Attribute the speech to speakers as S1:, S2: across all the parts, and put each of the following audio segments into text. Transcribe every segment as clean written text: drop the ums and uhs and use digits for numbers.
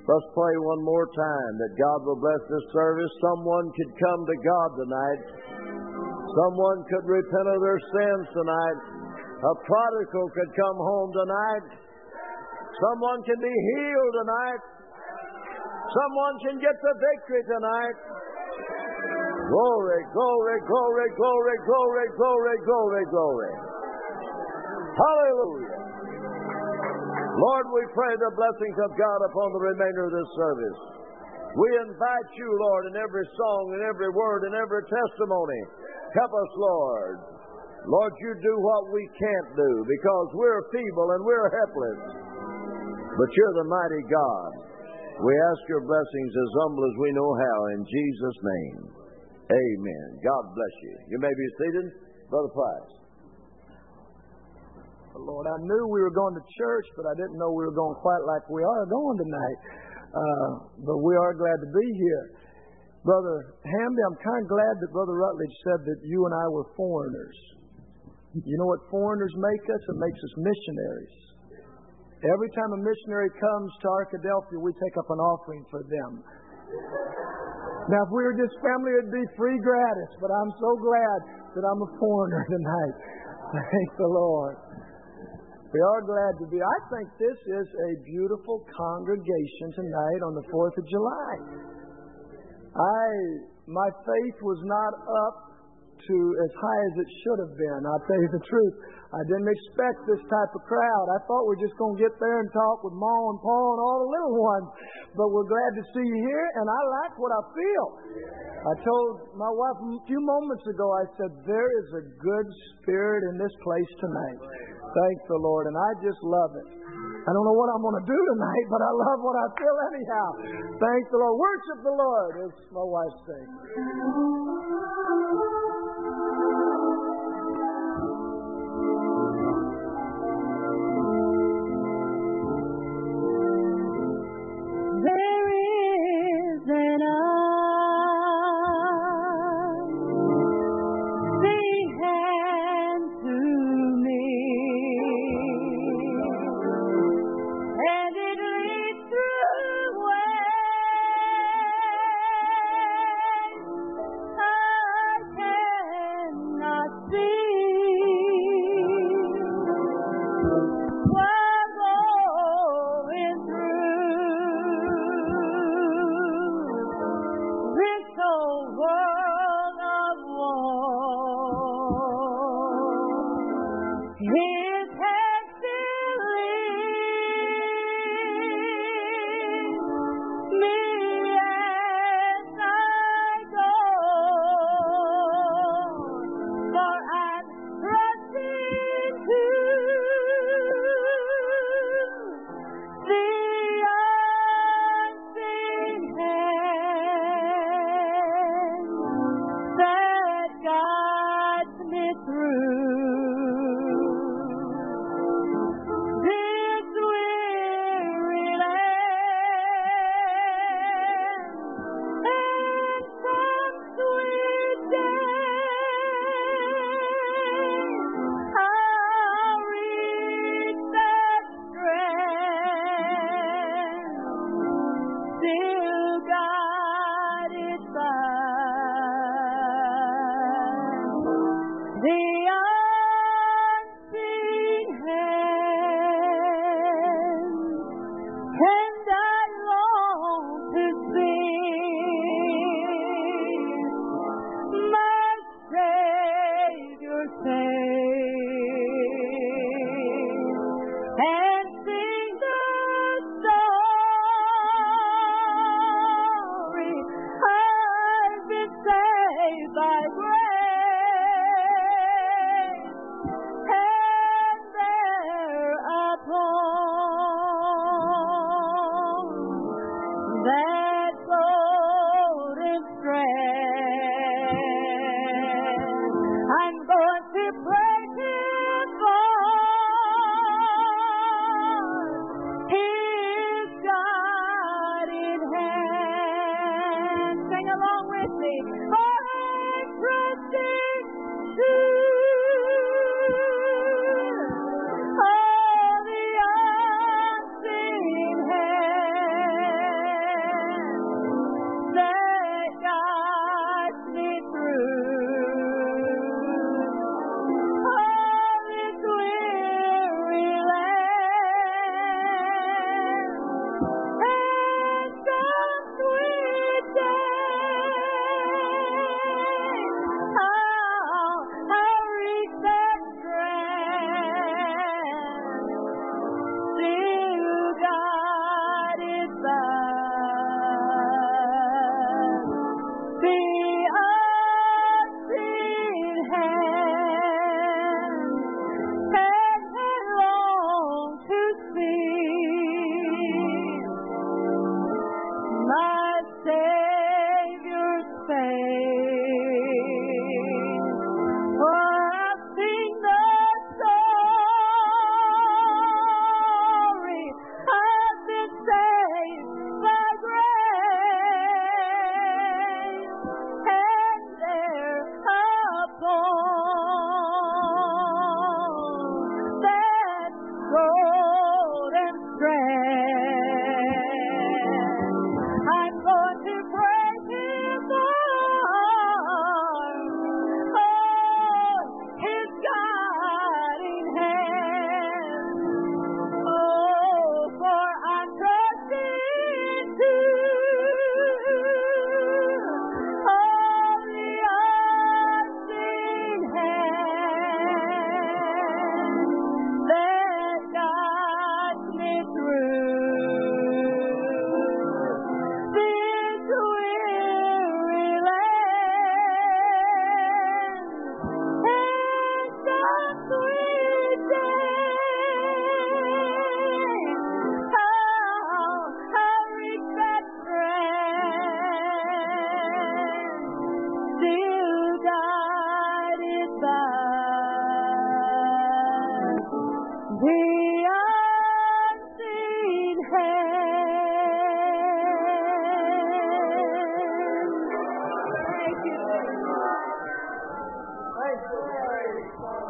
S1: Let's pray one more time that God will bless this service. Someone could come to God tonight. Someone could repent of their sins tonight. A prodigal could come home tonight. Someone can be healed tonight. Someone can get the victory tonight. Glory, glory, glory, glory, glory, glory, glory, glory. Hallelujah. Lord, we pray the blessings of God upon the remainder of this service. We invite you, Lord, in every song, in every word, in every testimony. Help us, Lord. Lord, you do what we can't do because we're feeble and we're helpless. But you're the mighty God. We ask your blessings as humble as we know how in Jesus' name. Amen. God bless you. You may be seated. Brother Price.
S2: Lord, I knew we were going to church, but I didn't know we were going quite like we are going tonight. But we are glad to be here. Brother Hamby, I'm kind of glad that Brother Rutledge said that you and I were foreigners. You know what foreigners make us? It makes us missionaries. Every time a missionary comes to Arkadelphia, we take up an offering for them. Now, if we were just family, it'd be free gratis, but I'm so glad that I'm a foreigner tonight. Thank the Lord. We are glad to be. I think this is a beautiful congregation tonight on the 4th of July. My faith was not up to as high as it should have been. I'll tell you the truth. I didn't expect this type of crowd. I thought we were just going to get there and talk with Ma and Pa and all the little ones. But we're glad to see you here, and I like what I feel. I told my wife a few moments ago, I said, there is a good spirit in this place tonight. Thank the Lord, and I just love it. I don't know what I'm going to do tonight, but I love what I feel anyhow. Thank the Lord. Worship the Lord, as my wife says.
S3: There is an unseen hand to me, and it leads through ways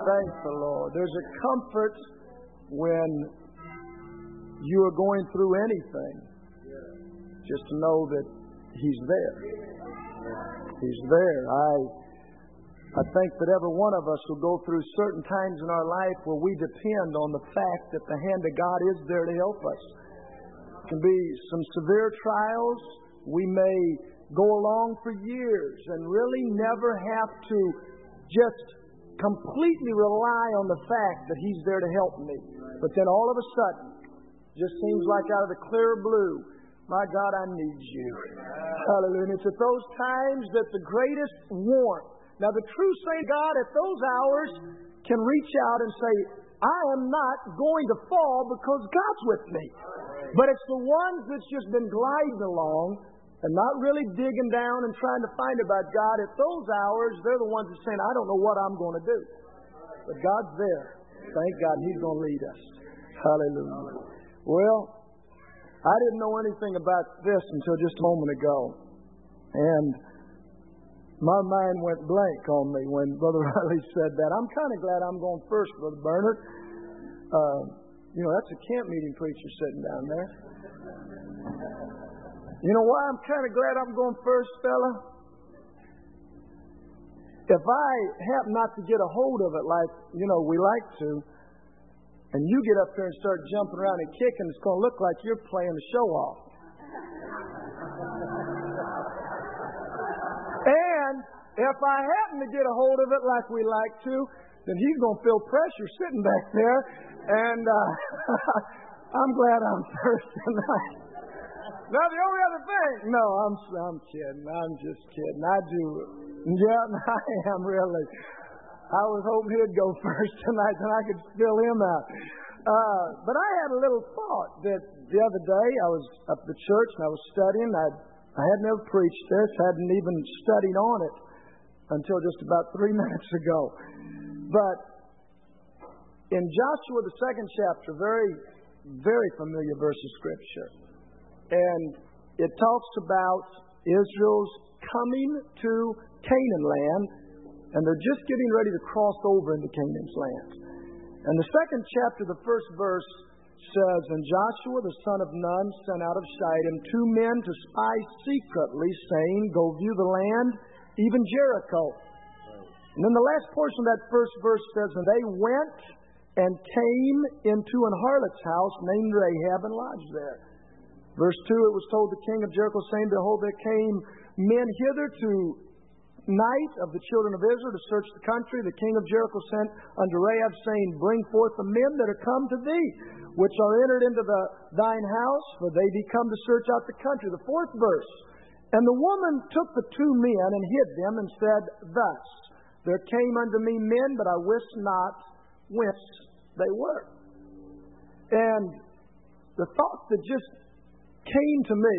S2: Thank the Lord. There's a comfort when you are going through anything. Just to know that He's there. He's there. I think that every one of us will go through certain times in our life where we depend on the fact that the hand of God is there to help us. It can be some severe trials. We may go along for years and really never have to just completely rely on the fact that He's there to help me. But then all of a sudden, just seems like out of the clear blue, my God, I need you. Hallelujah. And it's at those times that the greatest warmth. Now, the true saint of God at those hours can reach out and say, I am not going to fall because God's with me. But it's the ones that's just been gliding along and not really digging down and trying to find about God. At those hours, they're the ones that are saying, I don't know what I'm going to do. But God's there. Thank God He's going to lead us. Hallelujah. Well, I didn't know anything about this until just a moment ago. And my mind went blank on me when Brother Riley said that. I'm kind of glad I'm going first, Brother Bernard. That's a camp meeting preacher sitting down there. You know why I'm kind of glad I'm going first, fella? If I happen not to get a hold of it like, we like to, and you get up there and start jumping around and kicking, it's going to look like you're playing the show off. And if I happen to get a hold of it like we like to, then he's going to feel pressure sitting back there. And I'm glad I'm first tonight. Now, the only other thing. No, I'm kidding. I'm just kidding. I do. Yeah, I am really. I was hoping he'd go first tonight, and I could fill him out. But I had a little thought that the other day I was up at the church and I was studying. I had never preached this, hadn't even studied on it until just about 3 minutes ago. But in Joshua, the 2nd chapter, very, very familiar verse of Scripture. And it talks about Israel's coming to Canaan land, and they're just getting ready to cross over into Canaan's land. And the 2nd chapter, the 1st verse says, And Joshua the son of Nun sent out of Shittim 2 men to spy secretly, saying, Go view the land, even Jericho. And then the last portion of that 1st verse says, And they went and came into an harlot's house named Rahab and lodged there. Verse 2, it was told the king of Jericho, saying, Behold, there came men hither to night of the children of Israel to search the country. The king of Jericho sent unto Rahab, saying, Bring forth the men that are come to thee, which are entered into thine house, for they be come to search out the country. The 4th verse, And the woman took the 2 men and hid them, and said thus, There came unto me men, but I wist not whence they were. And the thought that just came to me,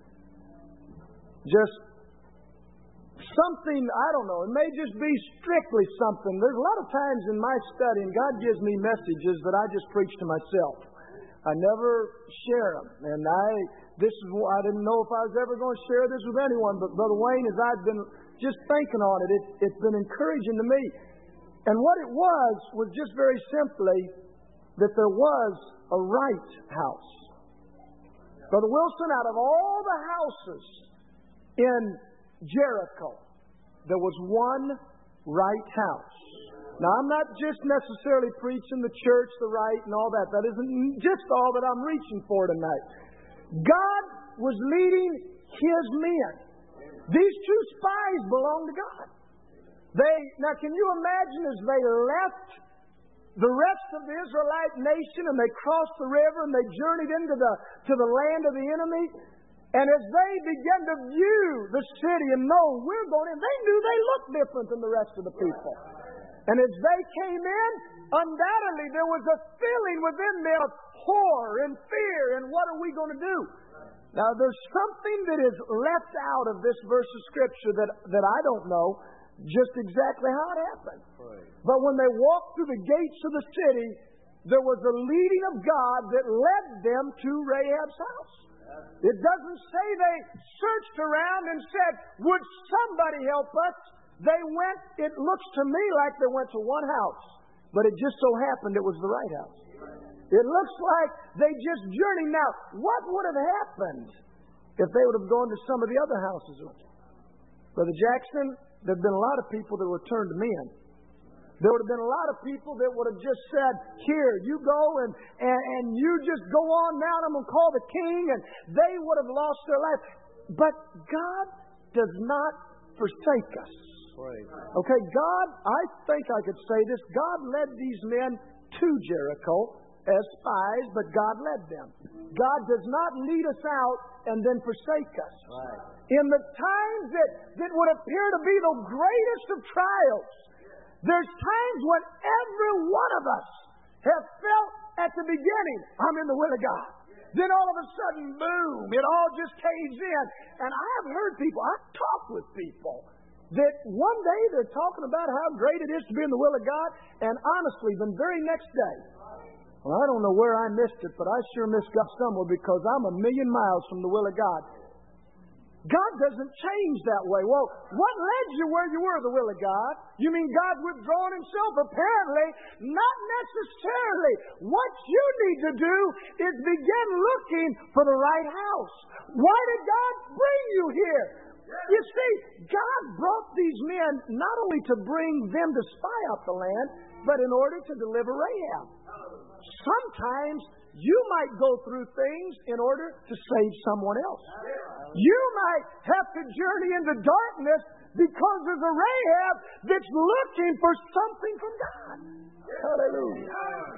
S2: just something, I don't know, it may just be strictly something. There's a lot of times in my studying, God gives me messages that I just preach to myself. I never share them. And I didn't know if I was ever going to share this with anyone, but Brother Wayne, as I've been just thinking on it, it's been encouraging to me. And what it was just very simply that there was a right house. Brother Wilson, out of all the houses in Jericho, there was one right house. Now, I'm not just necessarily preaching the church, the right, and all that. That isn't just all that I'm reaching for tonight. God was leading His men. These 2 spies belonged to God. Now, can you imagine as they left the rest of the Israelite nation and they crossed the river and they journeyed into the land of the enemy? And as they began to view the city and know we're going in, they knew they looked different than the rest of the people. And as they came in, undoubtedly there was a feeling within them of horror and fear, and what are we going to do? Now there's something that is left out of this verse of Scripture that I don't know just exactly how it happened. But when they walked through the gates of the city, there was a leading of God that led them to Rahab's house. It doesn't say they searched around and said, would somebody help us? They went, it looks to me like they went to one house. but it just so happened it was the right house. It looks like they just journeyed. Now, what would have happened if they would have gone to some of the other houses? Brother Jackson, there have been a lot of people that were turned to men. There would have been a lot of people that would have just said, here, you go and you just go on down. I'm going to call the king. And they would have lost their life. But God does not forsake us. Okay, God, I think I could say this. God led these men to Jericho as spies, but God led them. God does not lead us out and then forsake us. In the times that would appear to be the greatest of trials, there's times when every one of us have felt at the beginning, I'm in the will of God. Then all of a sudden, boom, it all just caves in. And I've heard people, I've talked with people that one day they're talking about how great it is to be in the will of God, and honestly, the very next day, well, I don't know where I missed it, but I sure missed God somewhere because I'm 1,000,000 miles from the will of God. God doesn't change that way. Well, what led you where you were, the will of God? You mean God withdrawing Himself? Apparently, not necessarily. What you need to do is begin looking for the right house. Why did God bring you here? You see, God brought these men not only to bring them to spy out the land, but in order to deliver Rahab. Sometimes you might go through things in order to save someone else. You might have to journey into darkness because there's a Rahab that's looking for something from God. Hallelujah.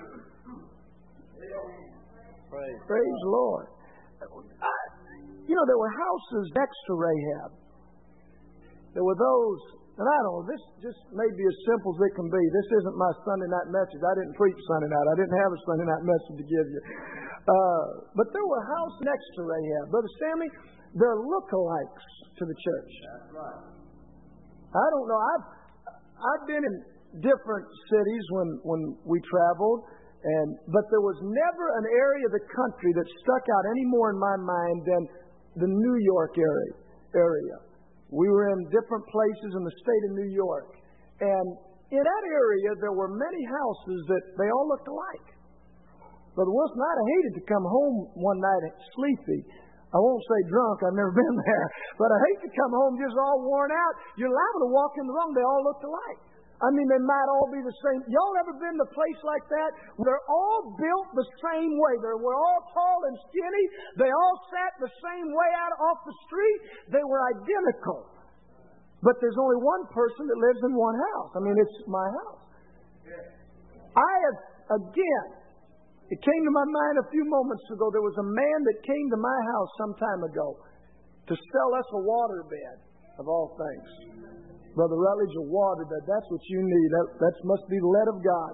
S2: Praise the Lord. There were houses next to Rahab. There were those, and I don't know, this just may be as simple as it can be. This isn't my Sunday night message. I didn't preach Sunday night. I didn't have a Sunday night message to give you. But there were houses next to Rahab. Brother Stanley, they're lookalikes to the church. That's right. I don't know. I've been in different cities when we traveled, but there was never an area of the country that stuck out any more in my mind than the New York area. We were in different places in the state of New York, and in that area there were many houses that they all looked alike. Brother Wilson, I'd have hated to come home one night sleepy. I won't say drunk, I've never been there. But I hate to come home just all worn out. You're liable to walk in the room, they all looked alike. I mean, they might all be the same. Y'all ever been to a place like that? They're all built the same way. We're all tall and skinny. They all sat the same way out off the street. They were identical. But there's only one person that lives in one house. I mean, it's my house. I have, again, it came to my mind a few moments ago. There was a man that came to my house some time ago to sell us a waterbed, of all things. Brother Rutledge, a waterbed, that's what you need. That must be the lead of God.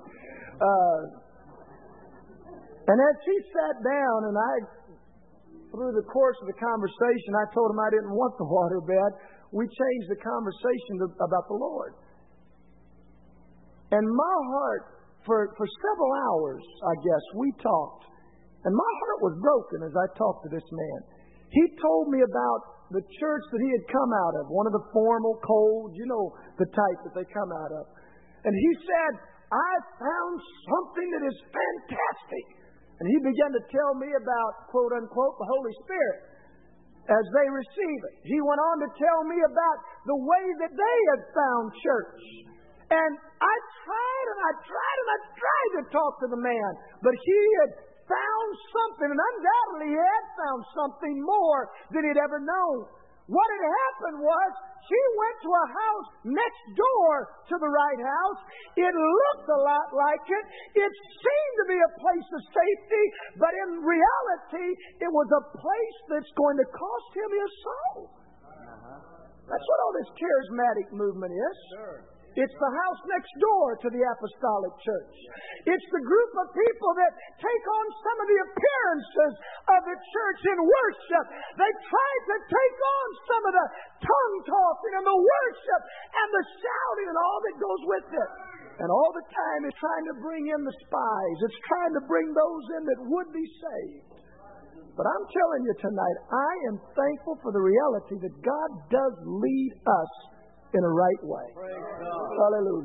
S2: And as he sat down, and through the course of the conversation, I told him I didn't want the waterbed. We changed the conversation about the Lord. And my heart, for several hours, I guess, we talked. And my heart was broken as I talked to this man. He told me about the church that he had come out of, one of the formal, cold, the type that they come out of. And he said, I found something that is fantastic. And he began to tell me about, quote unquote, the Holy Spirit as they receive it. He went on to tell me about the way that they had found church. And I tried to talk to the man, but he had found something, and undoubtedly he had found something more than he'd ever known. What had happened was she went to a house next door to the right house. It looked a lot like it. It seemed to be a place of safety, but in reality, it was a place that's going to cost him his soul. That's what all this charismatic movement is. Sure. It's the house next door to the apostolic church. It's the group of people that take on some of the appearances of the church in worship. They try to take on some of the tongue talking and the worship and the shouting and all that goes with it. And all the time it's trying to bring in the spies. It's trying to bring those in that would be saved. But I'm telling you tonight, I am thankful for the reality that God does lead us in a right way. Hallelujah.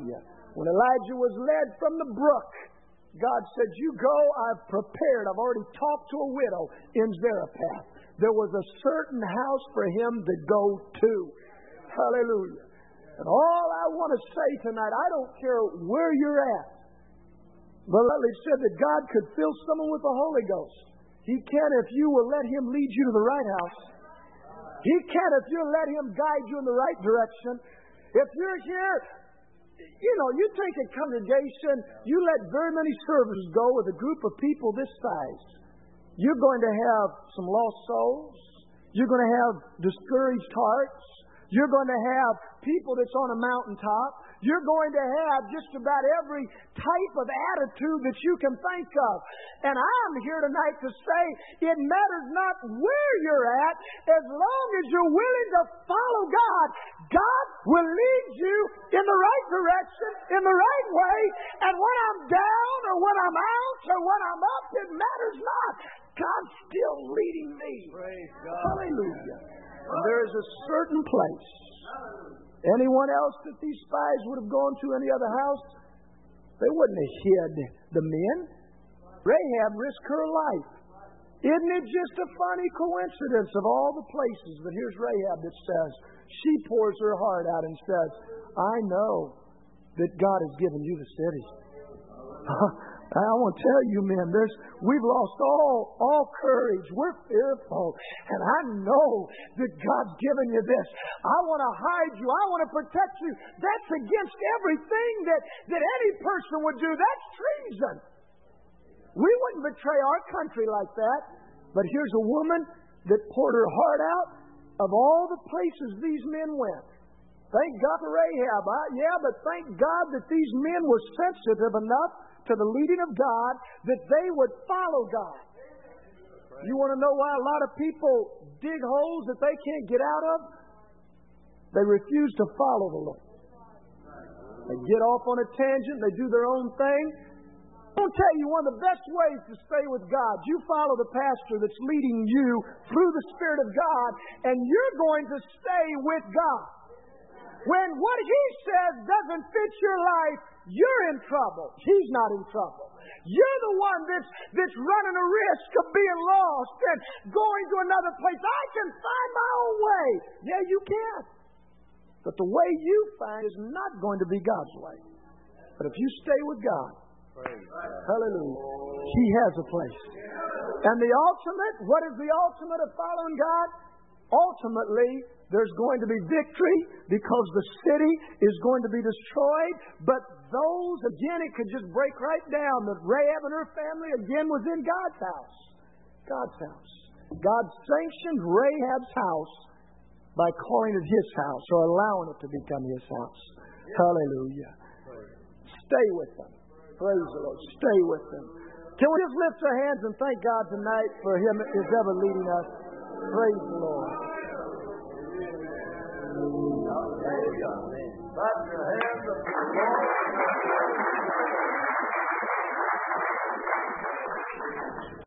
S2: When Elijah was led from the brook, God said, you go, I've prepared. I've already talked to a widow in Zarephath. There was a certain house for him to go to. Hallelujah. And all I want to say tonight, I don't care where you're at. Brother Rutledge said that God could fill someone with the Holy Ghost. He can if you will let Him lead you to the right house. He can if you'll let Him guide you in the right direction. If you're here, you take a congregation, you let very many services go with a group of people this size. You're going to have some lost souls. You're going to have discouraged hearts. You're going to have people that's on a mountaintop. You're going to have just about every type of attitude that you can think of. And I'm here tonight to say it matters not where you're at, as long as you're willing to follow God. God will lead you in the right direction, in the right way. And when I'm down or when I'm out or when I'm up, it matters not. God's still leading me.
S1: Praise God.
S2: Hallelujah. And there is a certain place. Anyone else that these spies would have gone to any other house, they wouldn't have hid the men. Rahab risked her life. Isn't it just a funny coincidence of all the places? But here's Rahab that says, she pours her heart out and says, I know that God has given you the city. I want to tell you, men, we've lost all courage. We're fearful. And I know that God's given you this. I want to hide you. I want to protect you. That's against everything that any person would do. That's treason. We wouldn't betray our country like that. But here's a woman that poured her heart out of all the places these men went. Thank God for Rahab. But thank God that these men were sensitive enough to the leading of God, that they would follow God. You want to know why a lot of people dig holes that they can't get out of? They refuse to follow the Lord. They get off on a tangent, they do their own thing. I'll tell you one of the best ways to stay with God. You follow the pastor that's leading you through the Spirit of God, and you're going to stay with God. When what He says doesn't fit your life, you're in trouble. He's not in trouble. You're the one that's running a risk of being lost and going to another place. I can find my own way. Yeah, you can. But the way you find is not going to be God's way. But if you stay with God, hallelujah, He has a place. And the ultimate, what is the ultimate of following God? Ultimately, there's going to be victory because the city is going to be destroyed. But those, again, it could just break right down that Rahab and her family, again, was in God's house. God's house. God sanctioned Rahab's house by calling it His house or allowing it to become His house. Hallelujah. Stay with them. Praise the Lord. Stay with them. Can we just lift our hands and thank God tonight for Him is ever leading us? Praise the Lord.
S1: Clap your hands up to the Lord.